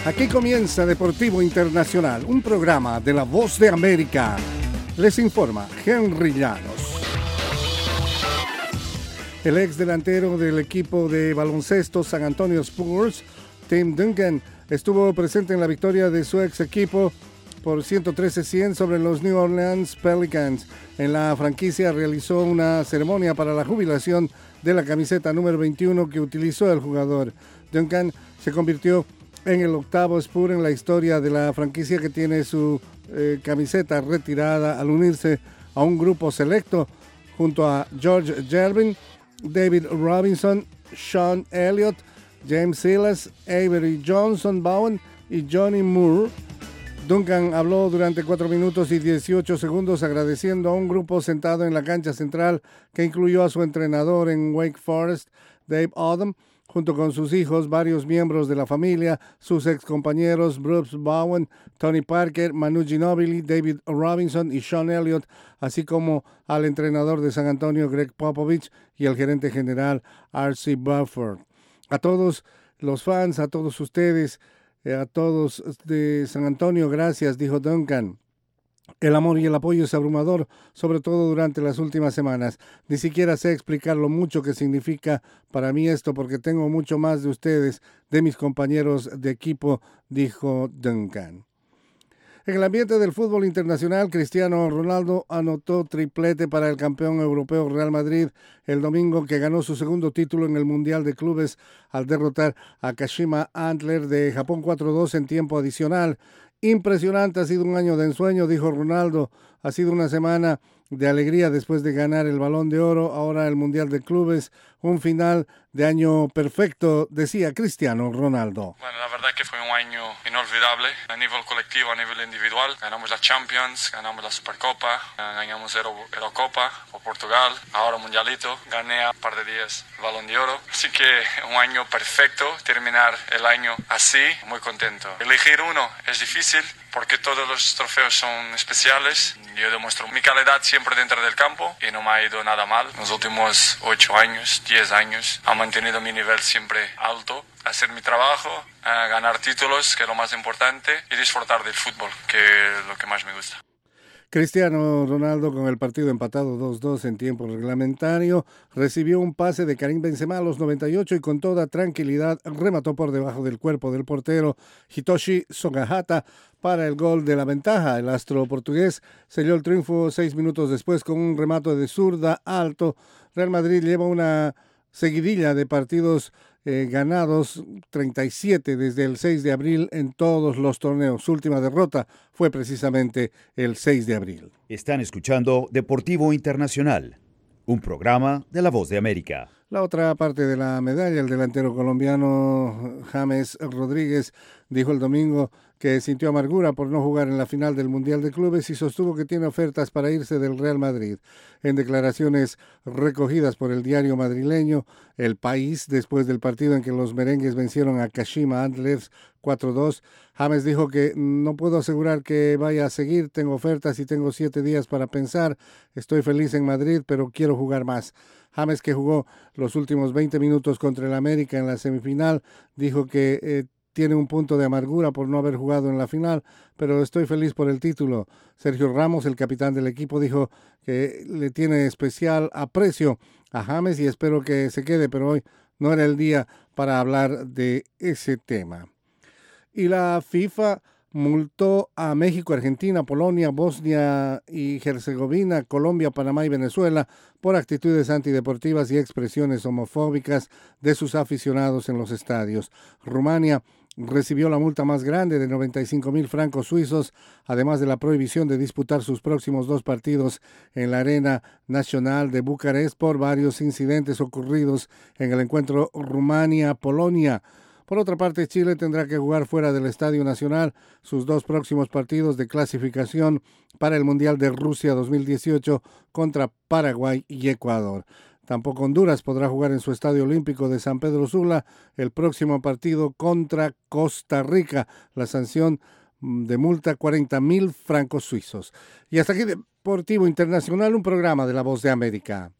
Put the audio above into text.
Aquí comienza Deportivo Internacional, un programa de La Voz de América. Les informa Henry Llanos. El ex delantero del equipo de baloncesto San Antonio Spurs, Tim Duncan, estuvo presente en la victoria de su ex equipo por 113-100 sobre los New Orleans Pelicans. En la franquicia realizó una ceremonia para la jubilación de la camiseta número 21 que utilizó el jugador. Duncan se convirtió en el octavo Spur en la historia de la franquicia que tiene su camiseta retirada al unirse a un grupo selecto junto a George Gervin, David Robinson, Sean Elliott, James Silas, Avery Johnson Bowen y Johnny Moore. Duncan habló durante 4 minutos y 18 segundos agradeciendo a un grupo sentado en la cancha central que incluyó a su entrenador en Wake Forest, Dave Odom, junto con sus hijos, varios miembros de la familia, sus excompañeros Bruce Bowen, Tony Parker, Manu Ginobili, David Robinson y Sean Elliott, así como al entrenador de San Antonio, Greg Popovich, y el gerente general, R.C. Buford. A todos los fans, a todos ustedes, a todos de San Antonio, gracias, dijo Duncan. El amor y el apoyo es abrumador, sobre todo durante las últimas semanas. Ni siquiera sé explicar lo mucho que significa para mí esto, porque tengo mucho más de ustedes, de mis compañeros de equipo, dijo Duncan. En el ambiente del fútbol internacional, Cristiano Ronaldo anotó triplete para el campeón europeo Real Madrid el domingo, que ganó su segundo título en el Mundial de Clubes al derrotar a Kashima Antlers de Japón 4-2 en tiempo adicional. Impresionante, ha sido un año de ensueño, dijo Ronaldo. Ha sido una semana de alegría después de ganar el Balón de Oro, ahora el Mundial de Clubes, un final de año perfecto, decía Cristiano Ronaldo. Bueno, la verdad que fue un año inolvidable a nivel colectivo, a nivel individual. Ganamos la Champions, ganamos la Supercopa, ganamos Eurocopa por Portugal, ahora Mundialito, gané a un par de días el Balón de Oro. Así que un año perfecto, terminar el año así, muy contento. Elegir uno es difícil porque todos los trofeos son especiales. Yo demuestro mi calidad siempre dentro del campo y no me ha ido nada mal. Los últimos 8 años, 10 años, he mantenido mi nivel siempre alto. Hacer mi trabajo, ganar títulos, que es lo más importante, y disfrutar del fútbol, que es lo que más me gusta. Cristiano Ronaldo, con el partido empatado 2-2 en tiempo reglamentario, recibió un pase de Karim Benzema a los 98 y con toda tranquilidad remató por debajo del cuerpo del portero Hitoshi Sogahata para el gol de la ventaja. El astro portugués selló el triunfo 6 minutos después con un remate de zurda alto. Real Madrid lleva una seguidilla de partidos ganados, 37 desde el 6 de abril en todos los torneos. Su última derrota fue precisamente el 6 de abril. Están escuchando Deportivo Internacional, un programa de La Voz de América. La otra parte de la medalla, el delantero colombiano James Rodríguez dijo el domingo que sintió amargura por no jugar en la final del Mundial de Clubes y sostuvo que tiene ofertas para irse del Real Madrid. En declaraciones recogidas por el diario madrileño El País, después del partido en que los merengues vencieron a Kashima Antlers 4-2, James dijo que no puedo asegurar que vaya a seguir, tengo ofertas y tengo 7 días para pensar, estoy feliz en Madrid, pero quiero jugar más. James, que jugó los últimos 20 minutos contra el América en la semifinal, dijo que tiene un punto de amargura por no haber jugado en la final, pero estoy feliz por el título. Sergio Ramos, el capitán del equipo, dijo que le tiene especial aprecio a James y espero que se quede, pero hoy no era el día para hablar de ese tema. Y la FIFA multó a México, Argentina, Polonia, Bosnia y Herzegovina, Colombia, Panamá y Venezuela por actitudes antideportivas y expresiones homofóbicas de sus aficionados en los estadios. Rumania recibió la multa más grande de 95,000 francos suizos, además de la prohibición de disputar sus próximos 2 partidos en la Arena Nacional de Bucarest por varios incidentes ocurridos en el encuentro Rumania-Polonia. Por otra parte, Chile tendrá que jugar fuera del Estadio Nacional sus 2 próximos partidos de clasificación para el Mundial de Rusia 2018 contra Paraguay y Ecuador. Tampoco Honduras podrá jugar en su Estadio Olímpico de San Pedro Sula el próximo partido contra Costa Rica. La sanción de multa 40,000 francos suizos. Y hasta aquí Deportivo Internacional, un programa de La Voz de América.